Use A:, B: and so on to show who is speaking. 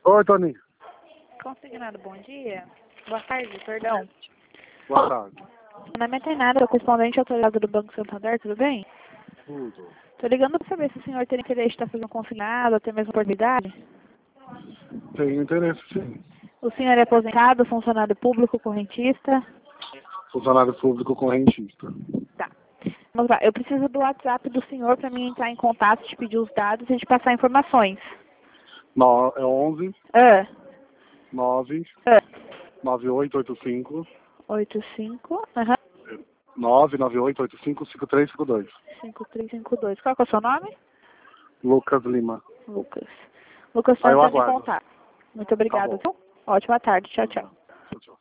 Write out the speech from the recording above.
A: Oi, Tony.
B: Consignado, bom dia. Boa tarde, perdão.
A: Boa tarde.
B: Meu nome é Tainara, sou correspondente autorizado do Banco Santander, tudo bem?
A: Tudo.
B: Tô ligando para saber se o senhor teria interesse de estar fazendo um consignado, ou até mesmo oportunidade.
A: Tenho interesse, sim.
B: O senhor é aposentado, funcionário público, correntista?
A: Funcionário público correntista.
B: Tá. Vamos lá, eu preciso do WhatsApp do senhor para mim entrar em contato, te pedir os dados e te passar informações.
A: É 11
B: Ah,
A: 9
B: ah,
A: 9885
B: 85, aham,
A: 99885 5352.
B: 5352. Qual que é o seu nome?
A: Lucas Lima.
B: Lucas. Lucas,
A: Aí eu
B: entrando em
A: aguardo.
B: contato. Muito
A: Tá
B: obrigada,
A: bom.
B: viu? Ótima tarde. Tchau, tchau.
A: Tchau, tchau.